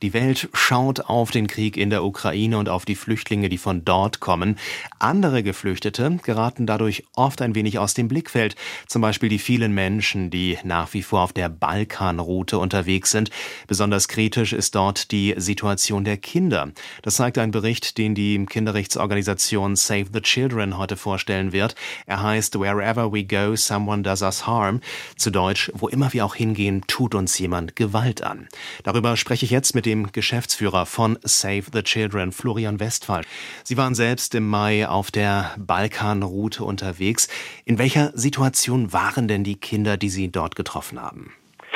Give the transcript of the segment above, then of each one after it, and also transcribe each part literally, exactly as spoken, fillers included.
Die Welt schaut auf den Krieg in der Ukraine und auf die Flüchtlinge, die von dort kommen. Andere Geflüchtete geraten dadurch oft ein wenig aus dem Blickfeld. Zum Beispiel die vielen Menschen, die nach wie vor auf der Balkanroute unterwegs sind. Besonders kritisch ist dort die Situation der Kinder. Das zeigt ein Bericht, den die Kinderrechtsorganisation Save the Children heute vorstellen wird. Er heißt Wherever we go, someone does us harm. Zu Deutsch, wo immer wir auch hingehen, tut uns jemand Gewalt an. Darüber spreche ich jetzt mit dem Geschäftsführer von Save the Children, Florian Westphal. Sie waren selbst im Mai auf der Balkanroute unterwegs. In welcher Situation waren denn die Kinder, die Sie dort getroffen haben?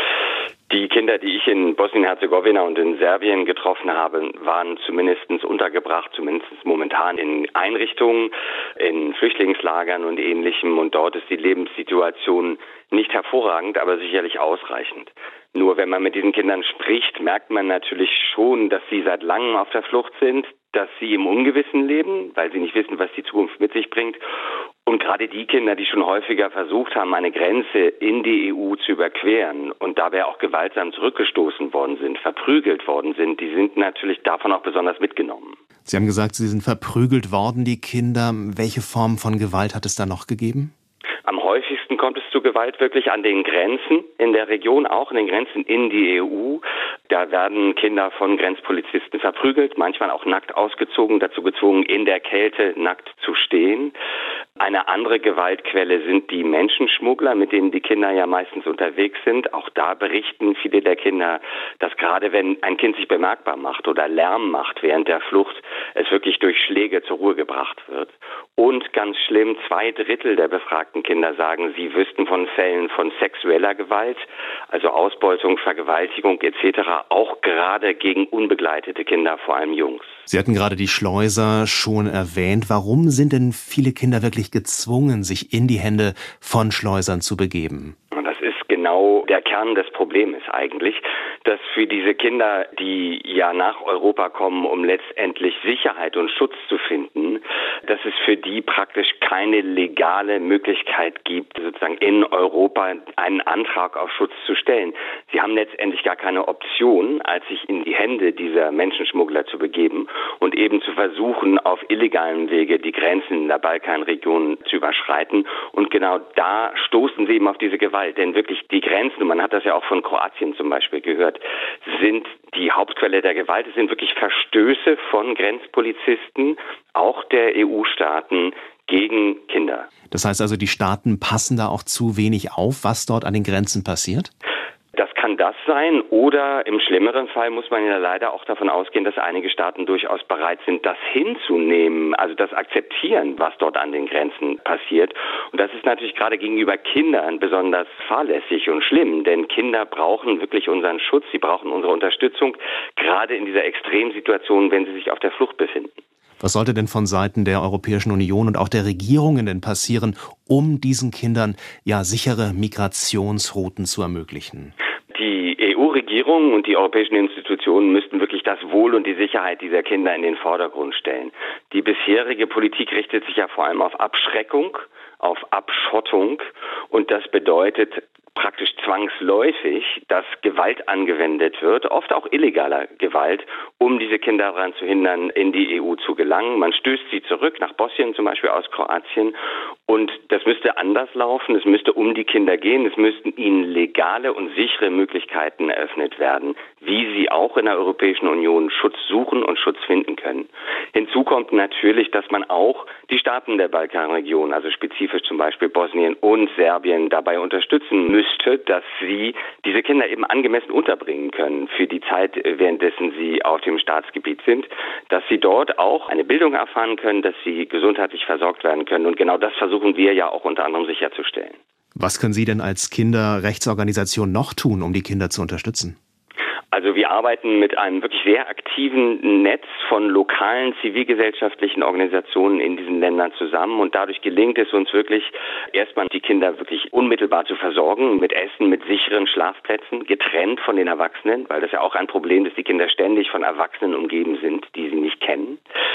Die Kinder, die ich in Bosnien-Herzegowina und in Serbien getroffen habe, waren zumindest untergebracht, zumindest momentan in Einrichtungen, in Flüchtlingslagern und Ähnlichem. Und dort ist die Lebenssituation nicht hervorragend, aber sicherlich ausreichend. Nur wenn man mit diesen Kindern spricht, merkt man natürlich schon, dass sie seit langem auf der Flucht sind, dass sie im Ungewissen leben, weil sie nicht wissen, was die Zukunft mit sich bringt. Und gerade die Kinder, die schon häufiger versucht haben, eine Grenze in die E U zu überqueren und dabei auch gewaltsam zurückgestoßen worden sind, verprügelt worden sind, die sind natürlich davon auch besonders mitgenommen. Sie haben gesagt, Sie sind verprügelt worden, die Kinder. Welche Form von Gewalt hat es da noch gegeben? Am häufigsten kommt es zu Gewalt wirklich an den Grenzen in der Region, auch in den Grenzen in die E U. Da werden Kinder von Grenzpolizisten verprügelt, manchmal auch nackt ausgezogen, dazu gezwungen, in der Kälte nackt zu stehen. Eine andere Gewaltquelle sind die Menschenschmuggler, mit denen die Kinder ja meistens unterwegs sind. Auch da berichten viele der Kinder, dass gerade wenn ein Kind sich bemerkbar macht oder Lärm macht während der Flucht, es wirklich durch Schläge zur Ruhe gebracht wird. Und ganz schlimm, zwei Drittel der befragten Kinder sagen, sie wüssten von Fällen von sexueller Gewalt, also Ausbeutung, Vergewaltigung et cetera, auch gerade gegen unbegleitete Kinder, vor allem Jungs. Sie hatten gerade die Schleuser schon erwähnt. Warum sind denn viele Kinder wirklich gezwungen, sich in die Hände von Schleusern zu begeben? Das ist genau der Kern des Problems eigentlich, dass für diese Kinder, die ja nach Europa kommen, um letztendlich Sicherheit und Schutz zu finden, dass es für die praktisch keine legale Möglichkeit gibt, sozusagen in Europa einen Antrag auf Schutz zu stellen. Sie haben letztendlich gar keine Option, als sich in die Hände dieser Menschenschmuggler zu begeben und eben zu versuchen, auf illegalen Wege die Grenzen in der Balkanregion zu überschreiten. Und genau da stoßen sie eben auf diese Gewalt. Denn wirklich die Grenzen, und man hat das ja auch von Kroatien zum Beispiel gehört, sind die Hauptquelle der Gewalt. Es sind wirklich Verstöße von Grenzpolizisten, auch der E U-Staaten, gegen Kinder. Das heißt also, die Staaten passen da auch zu wenig auf, was dort an den Grenzen passiert? Das kann das sein, oder im schlimmeren Fall muss man ja leider auch davon ausgehen, dass einige Staaten durchaus bereit sind, das hinzunehmen, also das akzeptieren, was dort an den Grenzen passiert. Und das ist natürlich gerade gegenüber Kindern besonders fahrlässig und schlimm, denn Kinder brauchen wirklich unseren Schutz, sie brauchen unsere Unterstützung, gerade in dieser Extremsituation, wenn sie sich auf der Flucht befinden. Was sollte denn von Seiten der Europäischen Union und auch der Regierungen denn passieren, um diesen Kindern ja sichere Migrationsrouten zu ermöglichen? Die E U-Regierung und die europäischen Institutionen müssten wirklich das Wohl und die Sicherheit dieser Kinder in den Vordergrund stellen. Die bisherige Politik richtet sich ja vor allem auf Abschreckung, auf Abschottung, und das bedeutet praktisch zwangsläufig, dass Gewalt angewendet wird, oft auch illegaler Gewalt, um diese Kinder daran zu hindern, in die E U zu gelangen. Man stößt sie zurück, nach Bosnien zum Beispiel aus Kroatien, und das müsste anders laufen. Es müsste um die Kinder gehen. Es müssten ihnen legale und sichere Möglichkeiten eröffnet werden, wie sie auch in der Europäischen Union Schutz suchen und Schutz finden können. Hinzu kommt natürlich, dass man auch die Staaten der Balkanregion, also spezifisch zum Beispiel Bosnien und Serbien, dabei unterstützen müsste, dass sie diese Kinder eben angemessen unterbringen können für die Zeit, währenddessen sie auf dem Staatsgebiet sind, dass sie dort auch eine Bildung erfahren können, dass sie gesundheitlich versorgt werden können. Und genau das versuchen wir ja auch unter anderem sicherzustellen. Was können Sie denn als Kinderrechtsorganisation noch tun, um die Kinder zu unterstützen? Also wir arbeiten mit einem wirklich sehr aktiven Netz von lokalen zivilgesellschaftlichen Organisationen in diesen Ländern zusammen, und dadurch gelingt es uns wirklich, erstmal die Kinder wirklich unmittelbar zu versorgen, mit Essen, mit sicheren Schlafplätzen, getrennt von den Erwachsenen, weil das ja auch ein Problem ist, dass die Kinder ständig von Erwachsenen umgeben sind, die sie nicht kennen.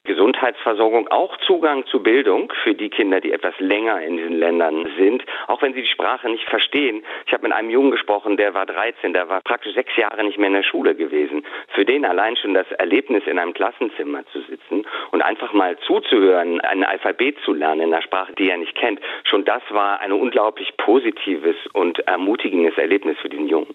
Gesundheitsversorgung, auch Zugang zu Bildung für die Kinder, die etwas länger in diesen Ländern sind, auch wenn sie die Sprache nicht verstehen. Ich habe mit einem Jungen gesprochen, der war dreizehn, der war praktisch sechs Jahre nicht mehr in der Schule gewesen. Für den allein schon das Erlebnis, in einem Klassenzimmer zu sitzen und einfach mal zuzuhören, ein Alphabet zu lernen in einer Sprache, die er nicht kennt, schon das war ein unglaublich positives und ermutigendes Erlebnis für diesen Jungen.